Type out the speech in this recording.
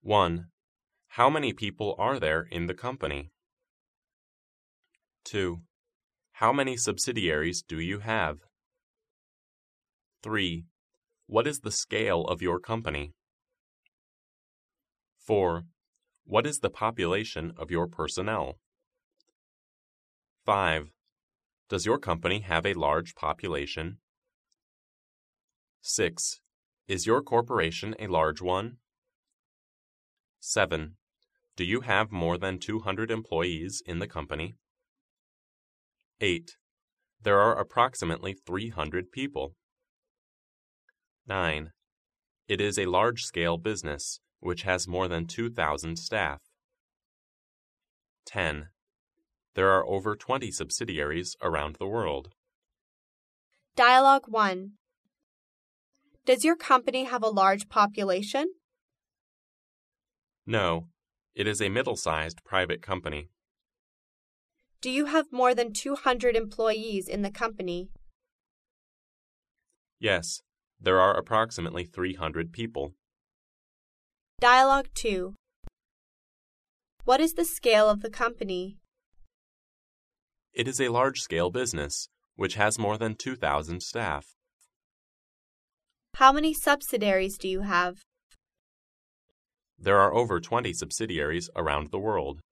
1. How many people are there in the company? 2. How many subsidiaries do you have? 3. What is the scale of your company? 4. What is the population of your personnel? 5. Does your company have a large population? 6. Is your corporation a large one? 7. Do you have more than 200 employees in the company? 8. There are approximately 300 people. 9. It is a large-scale business, which has more than 2,000 staff. 10. There are over 20 subsidiaries around the world. Dialogue 1. Does your company have a large population? No, it is a middle-sized private company. Do you have more than 200 employees in the company? Yes, there are approximately 300 people. Dialogue 2. What is the scale of the company? It is a large-scale business, which has more than 2,000 staff. How many subsidiaries do you have? There are over 20 subsidiaries around the world.